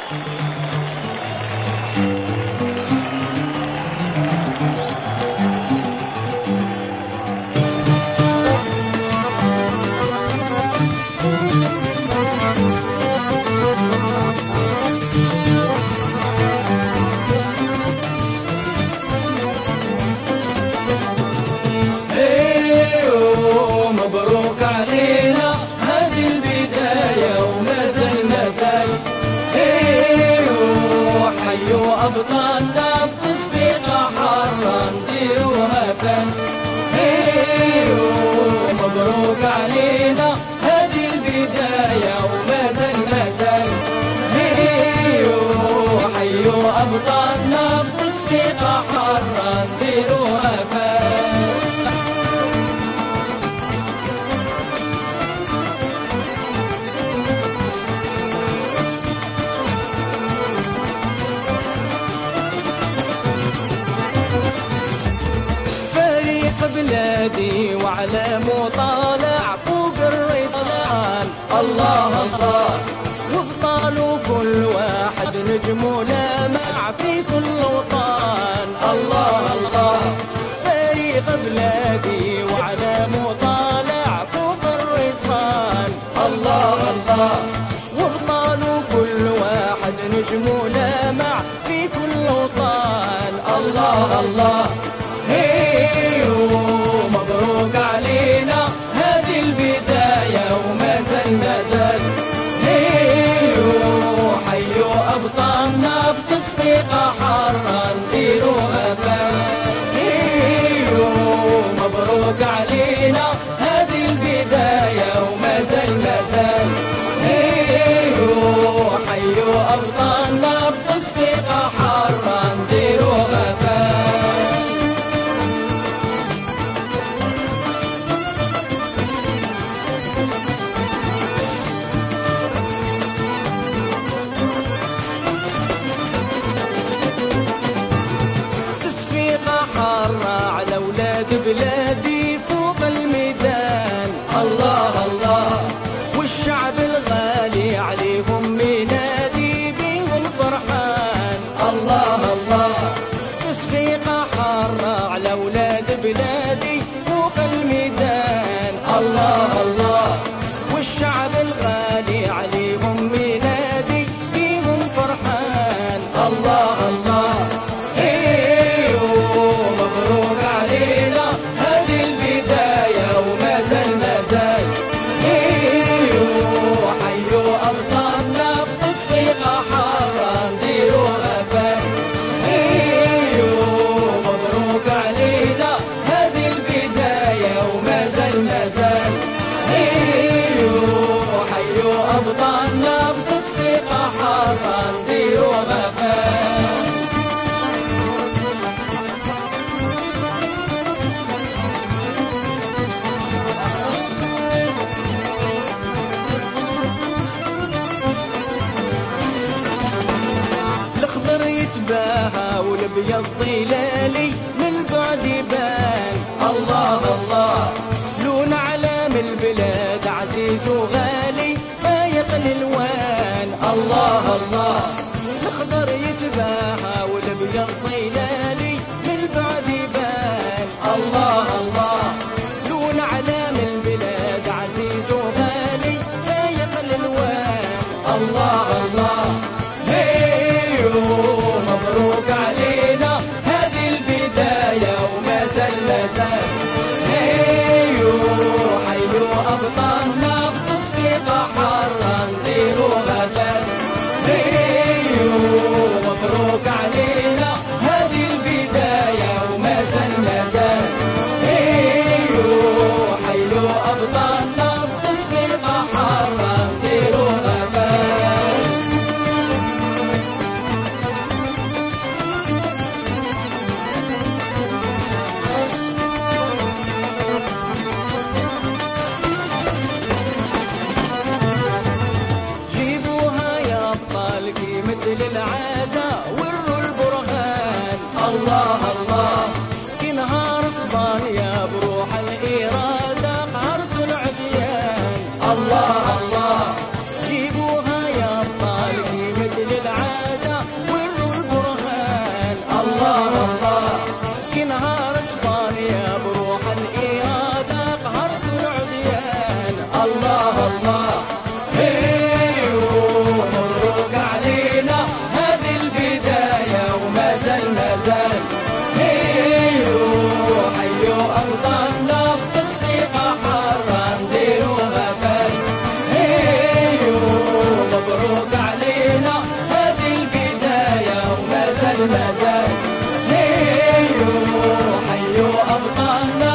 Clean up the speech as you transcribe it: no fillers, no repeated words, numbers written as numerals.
مبروك علينا هذه البداية ومدى المدى. حيوا أبطالنا بتصفيق حارة نديروها فن. مبروك علينا هذه البداية ومدى المدى. حيوا أبطالنا بتصفيق حارة نديروها فن. بلادي وعلى طالع فوق الريطان. الله الله وابطالوا كل واحد نجم لامع في كل وطن. الله الله فريق بلادي وعلى طالع فوق الريطان. الله الله وابطالوا كل واحد نجم لامع في كل وطن. الله الله مبروك علينا هذه البداية ومدى المدى. حيوا أبطالنا بتصفيق حارة نديروها فن. مبروك علينا هذه البداية ومدى المدى. حيوا أبطالنا بتصفيق حارة نديروها فن. على أولاد بلادي فوق الميدان. الله الله والشعب الغالي عليهم منادي بيهم فرحان. الله الله تصفيقة حارة على أولاد بلادي فوق الميدان. الله الله والشعب الغالي عليهم منادي بيهم فرحان. الله الله مبروك علينا هذه البداية ومدى المدى. حيوا أبطالنا بتصفيق حارة نديروها فن. مبروك علينا هذه البداية ومدى المدى. حيوا أبطالنا بتصفيق حارة نديروها فن. والابيض ظلالي من بعد يبان. الله الله لون علام البلاد عزيز وغالي فايق الالوان. الله الله الخضر يتباهى والابيض ظلالي من بعد يبان. الله الله لون علام البلاد عزيز وغالي فايق الالوان. الله الله مبروك علينا هذه البداية ومدى المدى. حيوا أبطالنا بتصفيق حارة نديروها فن. مبروك علينا هذه البداية ومدى المدى. أبطالنا